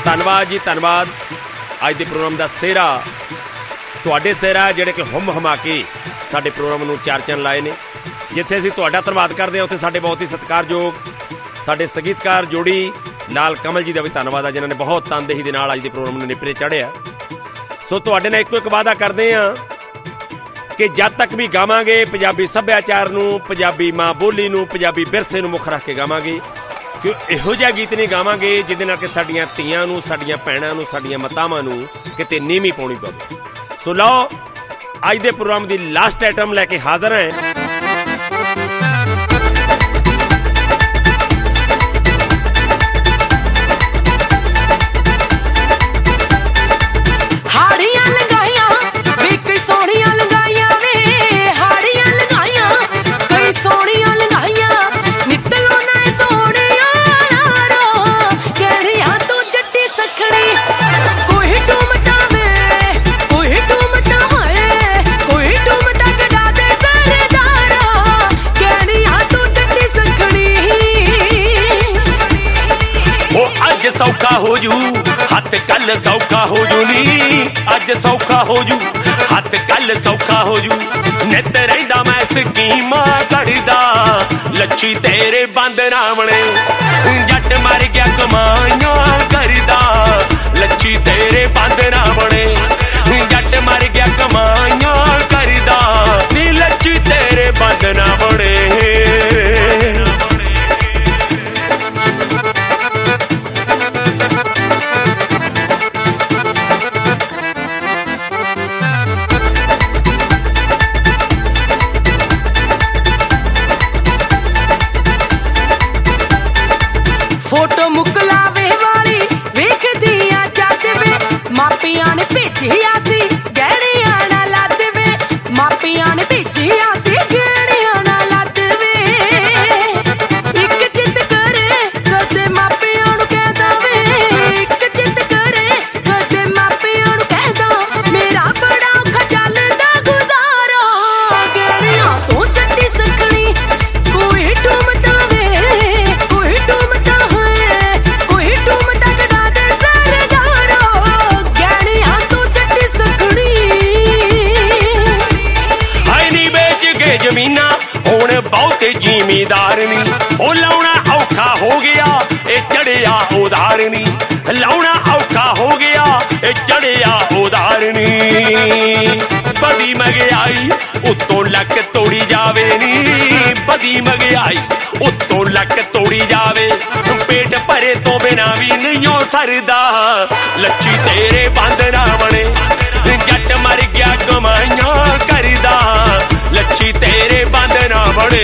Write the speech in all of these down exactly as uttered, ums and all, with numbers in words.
ਧੰਨਵਾਦ ਜੀ, ਧੰਨਵਾਦ। ਅੱਜ ਦੇ ਪ੍ਰੋਗਰਾਮ ਦਾ ਸਿਹਰਾ ਤੁਹਾਡੇ ਸਿਹਰਾ ਜਿਹੜੇ ਕਿ ਹੁਮ ਹੁਮਾ ਕੇ ਸਾਡੇ ਪ੍ਰੋਗਰਾਮ ਨੂੰ ਚਾਰ ਚੰਨ ਲਾਏ ਨੇ। ਜਿੱਥੇ ਅਸੀਂ ਤੁਹਾਡਾ ਧੰਨਵਾਦ ਕਰਦੇ ਹਾਂ, ਉੱਥੇ ਸਾਡੇ ਬਹੁਤ ਹੀ ਸਤਿਕਾਰਯੋਗ ਸਾਡੇ ਸੰਗੀਤਕਾਰ ਜੋੜੀ ਲਾਲ ਕਮਲ ਜੀ ਦਾ ਵੀ ਧੰਨਵਾਦ ਆ, ਜਿਨ੍ਹਾਂ ਨੇ ਬਹੁਤ ਤਨਦੇਹੀ ਦੇ ਨਾਲ ਅੱਜ ਦੇ ਪ੍ਰੋਗਰਾਮ ਨੂੰ ਨਿਪਰੇ ਚਾੜਿਆ। ਸੋ ਤੁਹਾਡੇ ਨਾਲ ਇੱਕੋ ਇੱਕ ਵਾਅਦਾ ਕਰਦੇ ਹਾਂ ਕਿ ਜਦ ਤੱਕ ਵੀ ਗਾਵਾਂਗੇ ਪੰਜਾਬੀ ਸੱਭਿਆਚਾਰ ਨੂੰ, ਪੰਜਾਬੀ ਮਾਂ ਬੋਲੀ ਨੂੰ, ਪੰਜਾਬੀ ਵਿਰਸੇ ਨੂੰ ਮੁੱਖ ਰੱਖ ਕੇ ਗਾਵਾਂਗੇ। ਕਿ ਇਹੋ ਜਿਹਾ ਗੀਤ ਨਹੀਂ ਗਾਵਾਂਗੇ ਜਿਹਦੇ ਨਾਲ ਕਿ ਸਾਡੀਆਂ ਧੀਆਂ ਨੂੰ, ਸਾਡੀਆਂ ਭੈਣਾਂ ਨੂੰ, ਸਾਡੀਆਂ ਮਾਤਾਵਾਂ ਨੂੰ ਕਿਤੇ ਨੀਵੀਂ ਪਾਉਣੀ ਪਵੇ। ਸੋ ਲਓ ਅੱਜ ਦੇ ਪ੍ਰੋਗਰਾਮ ਦੀ ਲਾਸਟ ਆਈਟਮ ਲੈ ਕੇ ਹਾਜ਼ਰ ਹੈ। सौखा हो जू हथ कल सौखा हो जू नी, अज सौखा हो जू हथ कल सौखा हो जू। नित रहिंदा मैं स्कीमां करदा, लच्छी तेरे बंद ना बने। जट मर गया कमाइयां करदा, लच्छी तेरे बंद ना बने। जट मर गया कमाइयां करदा, नी लच्छी तेरे बंद ना बने। फोटो मुकलावे वाली वेखदी आ जद वे, मापियां ने भेजिया सी गहणियां ना लद वे। मापियां ने भेजिया सी गहणियां ना लद वे। इक चित करे कदे मापियां नूं कहदा वे, इक चित करे कदे मापियां नूं कहदा मेरा बड़ा औखा चलदा गुजारा। गहणियां तो चट्टी सकनी कोई टूमदा वे, कोई टूमदा जमीना हुण बहुते जिमीदार नी। ओ लाउणा औखा हो गया ए चढ़िया उधार नी, लाउणा औखा हो गया ए चढ़िया उधार नी। बदी महंगाई उत्तों लक तोड़ी जावे नी, बदी महंगाई उत्तों लक तोड़ी जावे। पेट भरे तो बिना भी नहीं सरदा, लच्छी तेरे बंद ना बने। जट मर गया कमाइयां करदा, लच्छी तेरे बंद ना बने।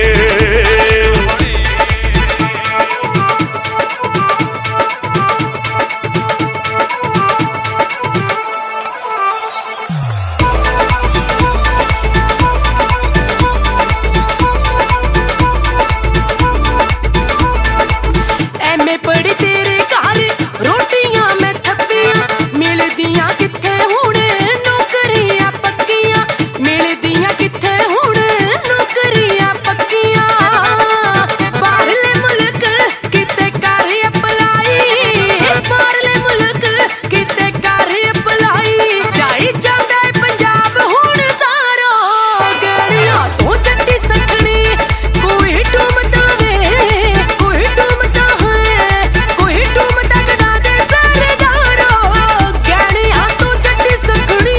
एम ए पढ़ी तेरे घर रोटियां मैं थप्पियां, मिलदियां किथे हुण नौकरियां पक्कियां, मिलदियां किथे हुण नौकरियां पक्कियां। बाहरले मुल्क किते कर अपलाई, बाहरले मुल्क किते कर अपलाई। जाई जांदा है पंजाब हुण सारा, गहणियां तो चट्टी सकनी कोई टूमदा वे, कोई टूमदा है, कोई टूमदा गड़ा दे सरदारो। गहणियां तो चट्टी सकनी।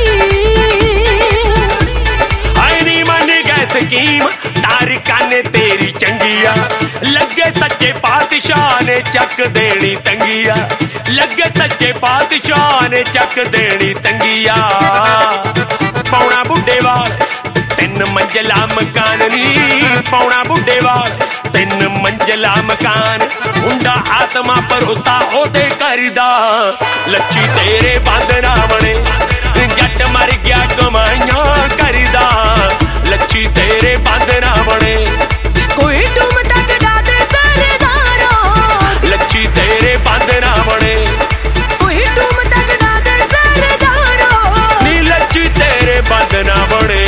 हाय नी मन गए स्कीम तारिका ने तेरी चंगिया, लगे सच्चे पातशाह ने चक देनी तंगिया, लगे सच्चे पातशाह ने चक देनी तंगिया। पौना बुड्ढे वाल तीन मंजिला मकान नी, पौना बुड्ढे वाल तीन मंजिला मकान। मुंडा आत्मा भरोसा ओदे करदा, लच्छी तेरे बंद ना बने। जट मर गया कमाइयां करदा, लच्छी तेरे बंद ना बने। कोई टूमदा गड़ा दे सरदारो, लच्छी तेरे बंद ना बने। कोई टूमदा गड़ा दे सरदारो, नी लच्छी तेरे बंद ना बने।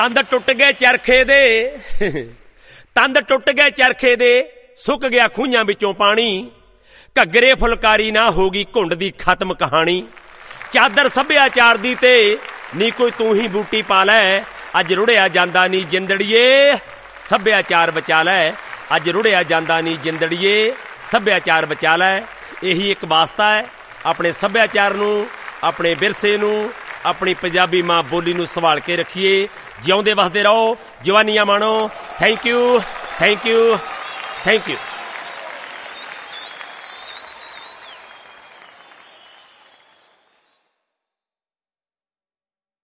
ਤੰਦ ਟੁੱਟ ਗਏ ਚਰਖੇ ਦੇ ਤੰਦ ਟੁੱਟ ਗਏ ਚਰਖੇ ਦੇ ਸੁੱਕ ਗਿਆ ਖੂਹਾਂ ਵਿੱਚੋਂ ਪਾਣੀ ਘੱਗਰੇ ਫੁਲਕਾਰੀ ਨਾ ਹੋ ਗਈ ਘੁੰਡ ਦੀ ਖਤਮ ਕਹਾਣੀ ਚਾਦਰ ਸੱਭਿਆਚਾਰ ਦੀ ਤੇ ਨੀ ਕੋਈ ਤੂੰ ਹੀ ਬੂਟੀ ਪਾ ਲੈ ਅੱਜ ਰੁੜਿਆ ਜਾਂਦਾ ਨੀ ਜਿੰਦੜੀਏ ਸੱਭਿਆਚਾਰ ਬਚਾ ਲੈ ਅੱਜ ਰੁੜਿਆ ਜਾਂਦਾ ਨੀ ਜਿੰਦੜੀਏ ਸੱਭਿਆਚਾਰ ਬਚਾ ਲੈ। ਇਹੀ ਇੱਕ ਵਾਸਤਾ ਹੈ ਆਪਣੇ ਸੱਭਿਆਚਾਰ ਨੂੰ ਆਪਣੇ ਵਿਰਸੇ ਨੂੰ ਆਪਣੀ ਪੰਜਾਬੀ ਮਾਂ ਬੋਲੀ ਨੂੰ ਸੰਭਾਲ ਕੇ ਰੱਖੀਏ। ਜਿਉਂਦੇ ਵਸਦੇ ਰਹੋ ਜਵਾਨੀਆਂ ਮਾਣੋ। Thank you thank you thank you.